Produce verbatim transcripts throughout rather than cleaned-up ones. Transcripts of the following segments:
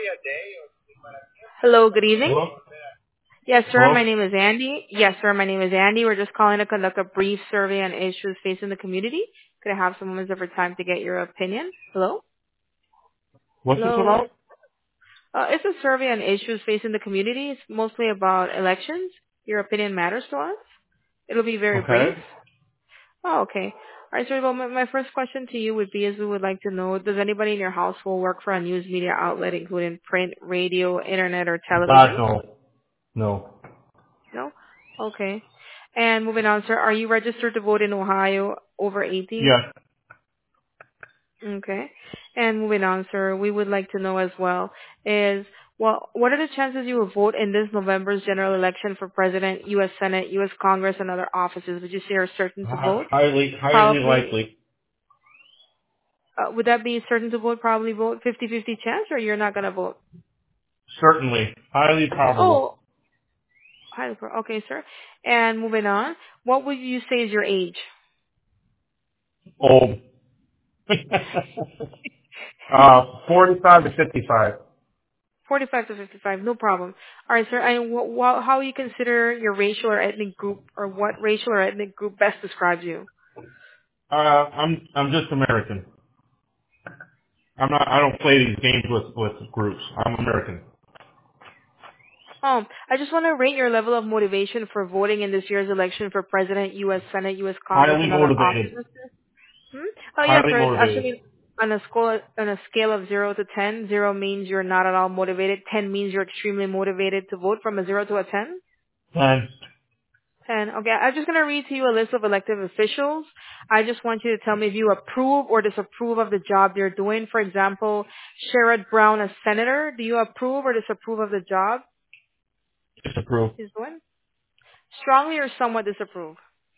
Hello, good evening. Hello? Yes, sir, Hello? my name is Andy. Yes, sir, my name is Andy. We're just calling to conduct a brief survey on issues facing the community. Could I have some moments of your time to get your opinion? Hello? What's this Hello? about? Uh, it's a survey on issues facing the community. It's mostly about elections. Your opinion matters to us. It'll be very brief. Okay. Oh, okay. All right, so well, my, my first question to you would be is we would like to know, does anybody in your household work for a news media outlet, including print, radio, internet, or television? God, no. No. No? Okay. And moving on, sir, are you registered to vote in Ohio over eighteen? Yes. Okay. And moving on, sir, we would like to know as well is, well, what are the chances you will vote in this November's general election for President, U S Senate, U S Congress, and other offices? Would you say you're certain to Hi- vote? Highly, highly Probably, likely. uh, would that be certain to vote, probably vote fifty-fifty chance, or you're not going to vote? Certainly. Highly probable. Oh, highly pro- okay, sir. And moving on, what would you say is your age? Old. uh, forty-five to fifty-five. forty-five to fifty-five, no problem. All right, sir. And wh- wh- how you consider your racial or ethnic group, or what racial or ethnic group best describes you? Uh, I'm, I'm just American. I'm not, I don't play these games with, with groups. I'm American. Um, I just want to rate your level of motivation for voting in this year's election for President, U S Senate, U S Congress, Highly and other motivated. offices. Hmm? Oh, yes, Highly sir. It's motivated. actually on a scale on a scale of zero to ten. Zero means you're not at all motivated. Ten means you're extremely motivated to vote. From a zero to a ten. And ten. Okay, I'm just going to read to you a list of elected officials. I just want you to tell me if you approve or disapprove of the job they're doing. For example, Sherrod Brown as senator. Do you approve or disapprove of the job disapprove. he's doing? Strongly or somewhat disapprove?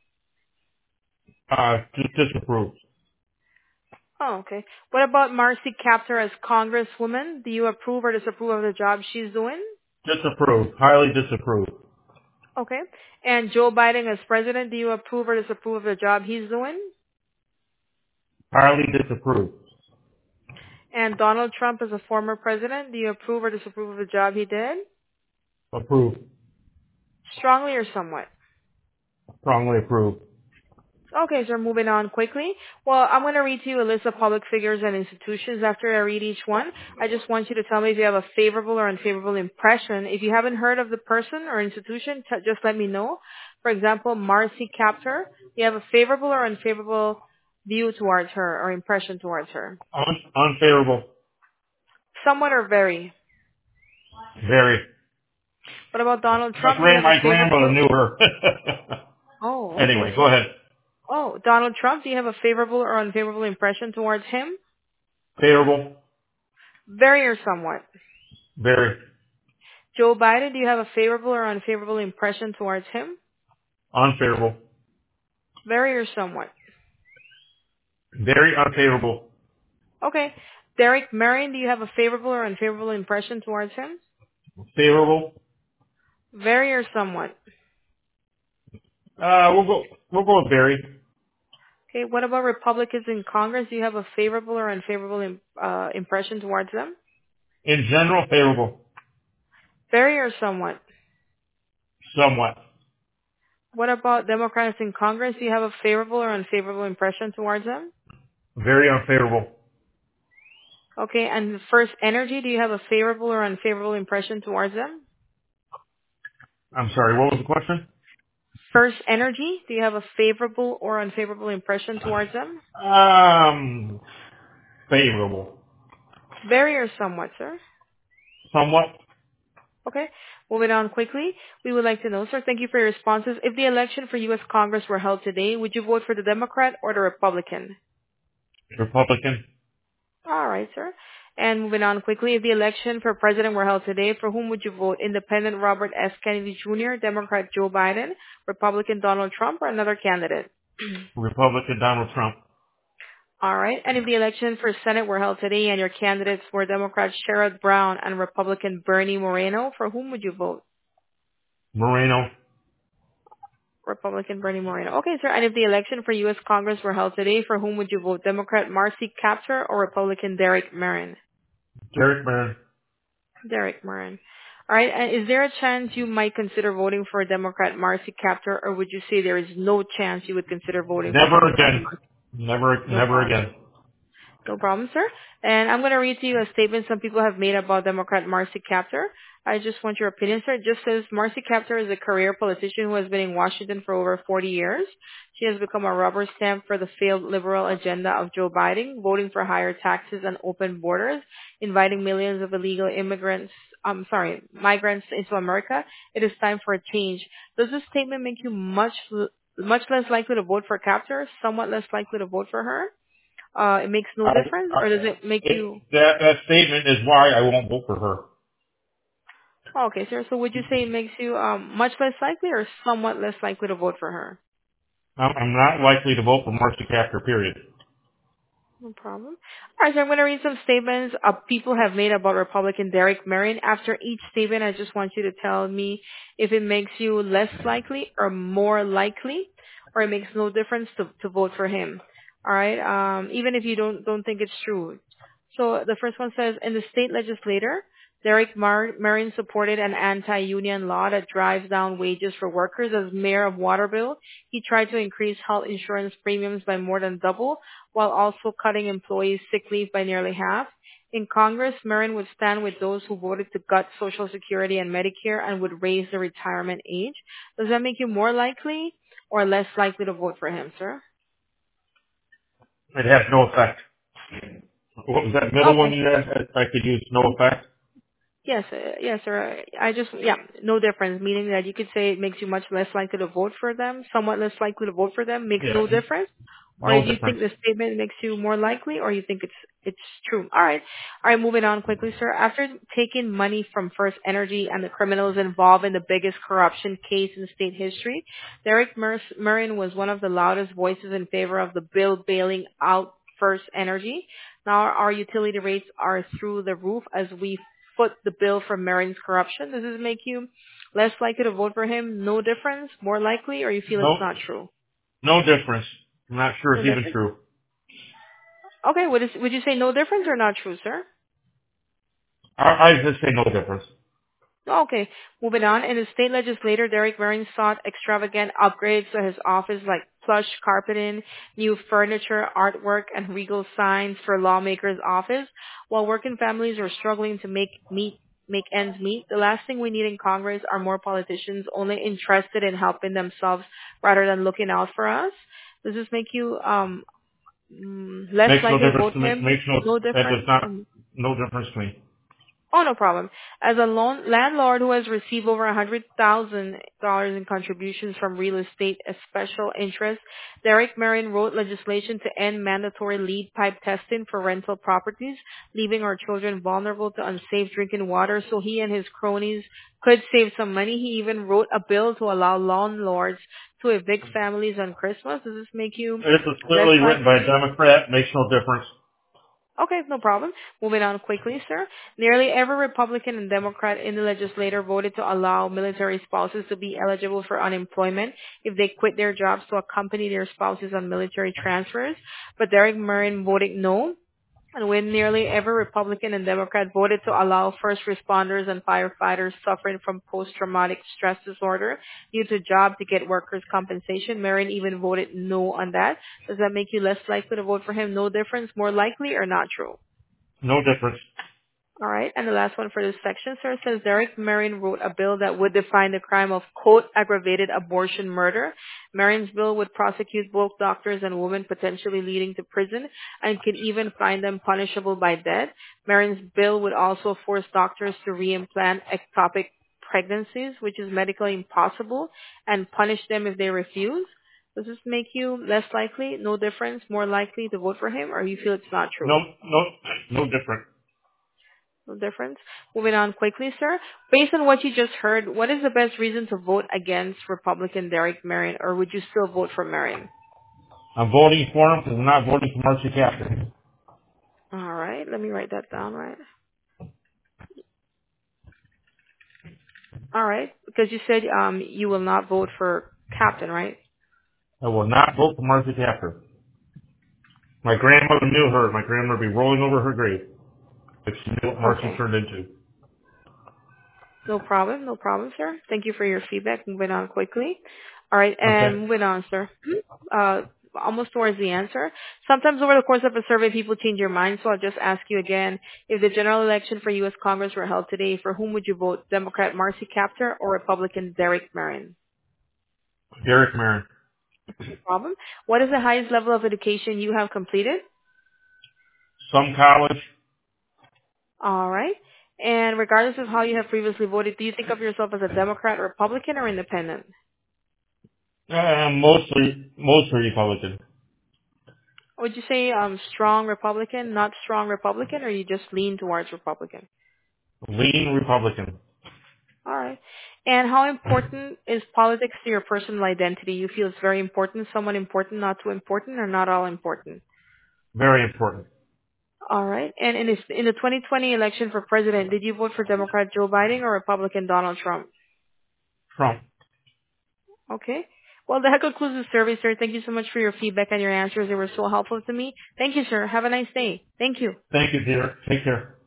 Uh, just disapprove. Oh, okay. What about Marcy Kaptur as congresswoman? Do you approve or disapprove of the job she's doing? Disapprove. Highly disapprove. Okay. And Joe Biden as president, do you approve or disapprove of the job he's doing? Highly disapprove. And Donald Trump as a former president, do you approve or disapprove of the job he did? Approve. Strongly or somewhat? Strongly approve. Okay, so moving on quickly. Well, I'm going to read to you a list of public figures and institutions. After I read each one, I just want you to tell me if you have a favorable or unfavorable impression. If you haven't heard of the person or institution, t- just let me know. For example, Marcy Kaptur, you have a favorable or unfavorable view towards her or impression towards her? Un- unfavorable. Somewhat or very. Very. What about Donald My Trump? Do you grand, have a my grandmother favorable? knew her. Oh, okay, Anyway, go sir. ahead. Oh, Donald Trump, do you have a favorable or unfavorable impression towards him? Favorable. Very or somewhat. Very. Joe Biden, do you have a favorable or unfavorable impression towards him? Unfavorable. Very or somewhat. Very unfavorable. Okay. Derek Marion, do you have a favorable or unfavorable impression towards him? Favorable. Very or somewhat. Uh, we'll go, we'll go with very. Okay. What about Republicans in Congress? Do you have a favorable or unfavorable im- uh, impression towards them? In general, favorable. Very or somewhat. Somewhat. What about Democrats in Congress? Do you have a favorable or unfavorable impression towards them? Very unfavorable. Okay. And First Energy, do you have a favorable or unfavorable impression towards them? I'm sorry, what was the question? First Energy, do you have a favorable or unfavorable impression towards them? Um, favorable. Very or somewhat, sir? Somewhat. Okay. Moving on quickly, we would like to know, sir, thank you for your responses. If the election for U S Congress were held today, would you vote for the Democrat or the Republican? Republican. All right, sir. And moving on quickly, if the election for president were held today, for whom would you vote? Independent Robert S. Kennedy Junior, Democrat Joe Biden, Republican Donald Trump, or another candidate? Republican Donald Trump. All right. And if the election for Senate were held today and your candidates were Democrat Sherrod Brown and Republican Bernie Moreno, for whom would you vote? Moreno. Republican Bernie Moreno. Okay, sir. And if the election for U S Congress were held today, for whom would you vote? Democrat Marcy Kaptur or Republican Derek Marin? Derek Barron. Derek Marin. All right. And is there a chance you might consider voting for Democrat Marcy Kaptur, or would you say there is no chance you would consider voting for Never Democrat again. Marcy? Never, No never problem. again. No problem, sir. And I'm going to read to you a statement some people have made about Democrat Marcy Kaptur. I just want your opinion, sir. It just says Marcy Kaptur is a career politician who has been in Washington for over forty years. She has become a rubber stamp for the failed liberal agenda of Joe Biden, voting for higher taxes and open borders, inviting millions of illegal immigrants, I'm sorry, migrants into America. It is time for a change. Does this statement make you much, much less likely to vote for Kaptur, somewhat less likely to vote for her? Uh, it makes no I, difference, I, or does it make it, you? that, that statement is why I won't vote for her. Oh, okay, sir. So would you say it makes you um, much less likely, or somewhat less likely to vote for her? I'm, I'm not likely to vote for Marcy Kaptur, period. No problem. All right, so I'm going to read some statements uh, people have made about Republican Derek Marion. After each statement, I just want you to tell me if it makes you less likely or more likely, or it makes no difference to, to vote for him. All right, um, even if you don't don't think it's true. So the first one says, in the state legislature, Derek Mar- Marion supported an anti-union law that drives down wages for workers. As mayor of Waterville, he tried to increase health insurance premiums by more than double, while also cutting employees' sick leave by nearly half. In Congress, Marin would stand with those who voted to gut Social Security and Medicare and would raise the retirement age. Does that make you more likely or less likely to vote for him, sir? It has no effect. What was that middle one Okay. you had? I I could use no effect? Yes, uh, yes, sir. I just, yeah, no difference, meaning that you could say it makes you much less likely to vote for them, somewhat less likely to vote for them, makes Yeah, no difference. Or no if you difference. think the statement makes you more likely, or you think it's it's true. All right, all right. Moving on quickly, sir. After taking money from First Energy and the criminals involved in the biggest corruption case in state history, Derek Mer- Murrin was one of the loudest voices in favor of the bill bailing out First Energy. Now our utility rates are through the roof as we foot the bill for Marin's corruption. Does this make you less likely to vote for him? No difference? More likely? Or you feel it's No, not true? no difference. I'm not sure No it's even difference? true. Okay, would, it, would you say no difference or not true, sir? I, I just say no difference. Okay, moving on. In the state legislature, Derek Marin sought extravagant upgrades to his office like plush carpeting, new furniture, artwork, and regal signs for lawmakers' office. While working families are struggling to make meet make ends meet, the last thing we need in Congress are more politicians only interested in helping themselves rather than looking out for us. Does this make you um mm, less Makes no likely to difference vote to for me. him? Makes no, No that does difference? not, Um, no difference to me. Oh, no problem. As a loan landlord who has received over one hundred thousand dollars in contributions from real estate as special interest, Derek Marin wrote legislation to end mandatory lead pipe testing for rental properties, leaving our children vulnerable to unsafe drinking water so he and his cronies could save some money. He even wrote a bill to allow landlords to evict families on Christmas. Does this make you This is less clearly written by a likely? Democrat. Makes no difference. Okay, no problem. Moving on quickly, sir. Nearly every Republican and Democrat in the legislature voted to allow military spouses to be eligible for unemployment if they quit their jobs to accompany their spouses on military transfers. But Derek Marin voted no. And when nearly every Republican and Democrat voted to allow first responders and firefighters suffering from post-traumatic stress disorder due to job to get workers' compensation, Marin even voted no on that. Does that make you less likely to vote for him? No difference? More likely or not true? No difference. All right. And the last one for this section, sir, says Derek Marion wrote a bill that would define the crime of, quote, aggravated abortion murder. Marion's bill would prosecute both doctors and women, potentially leading to prison, and could even find them punishable by death. Marion's bill would also force doctors to reimplant ectopic pregnancies, which is medically impossible, and punish them if they refuse. Does this make you less likely, no difference, more likely to vote for him, or you feel it's not true? No, no, no different. No difference. Moving on quickly, sir. Based on what you just heard, what is the best reason to vote against Republican Derek Marion, or would you still vote for Marion? I'm voting for him because I'm not voting for Marcy Kaptur. All right, let me write that down, right? All right, because you said um you will not vote for Captain, right? I will not vote for Marcy Kaptur. My grandmother knew her. My grandmother would be rolling over her grave if she knew what Marcy Okay. turned into. No problem. No problem, sir. Thank you for your feedback. Moving on quickly. All right, Okay. and moving on, sir. Uh, almost towards the answer. Sometimes over the course of a survey, people change their minds, so I'll just ask you again. If the general election for U S Congress were held today, for whom would you vote? Democrat Marcy Kaptur or Republican Derek Merrin? Derek Marin. No problem. What is the highest level of education you have completed? Some college. All right. And regardless of how you have previously voted, do you think of yourself as a Democrat, Republican, or Independent? Uh, mostly, mostly Republican. Would you say um, strong Republican, not strong Republican, or you just lean towards Republican? Lean Republican. All right. And how important is politics to your personal identity? You feel it's very important, someone important, not too important, or not all important? Very important. All right. And in, this, in the twenty twenty election for president, did you vote for Democrat Joe Biden or Republican Donald Trump? Trump. Okay. Well, that concludes the survey, sir. Thank you so much for your feedback and your answers. They were so helpful to me. Thank you, sir. Have a nice day. Thank you. Thank you, dear. Take care.